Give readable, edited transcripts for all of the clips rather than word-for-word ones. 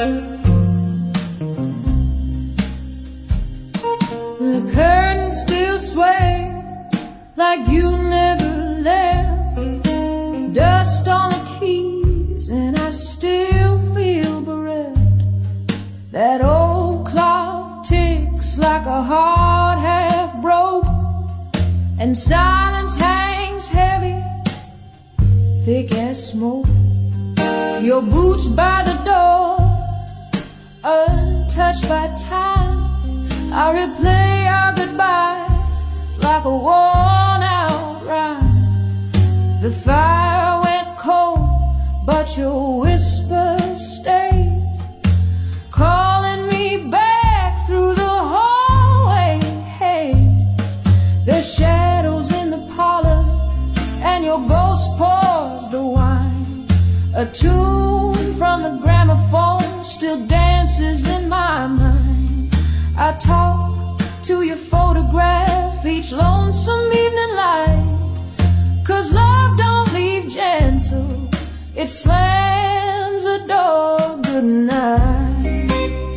The curtains still sway like you never left. Dust on the keys and I still feel bereft. That old clock ticks like a heart half broke, and silence hangs heavy, thick as smoke. Your boots by the door, untouched by time. I replay our goodbyes like a worn-out rhyme. The fire went cold, but your whisper stays, calling me back through the hallway haze. There's shadows in the parlor, and your ghost pours the wine. A tune from the gramophone still dances in my mind. I talk to your photograph each lonesome evening light, 'cause love don't leave gentle, it slams the door goodnight.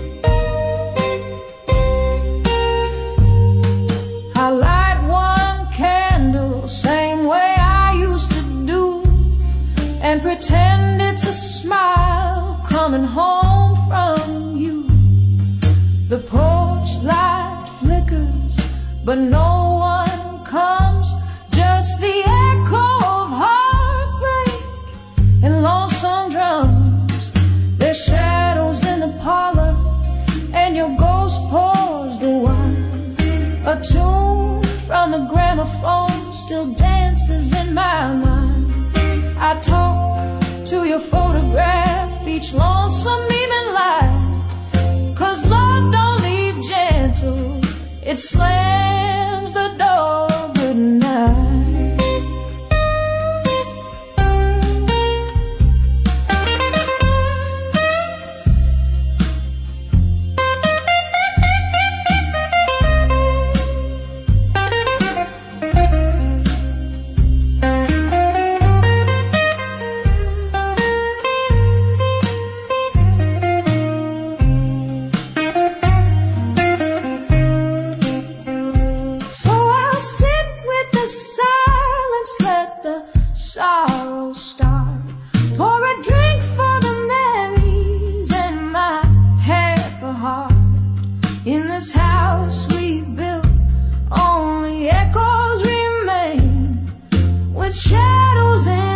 I light one candle same way I used to do, and pretend it's a smile coming home from you. The porch light flickers, but no one comes, just the echo of heartbreak and lonesome drums. There's shadows in the parlor, and your ghost pours the wine. A tune from the gramophone still dances in my mind. I talk to your photograph each lonesome evening light, 'cause love don't leave gentle, it slams the door goodnight. Sorrow start. Pour a drink for the memories and my half a heart. In this house we built, only echoes remain, with shadows in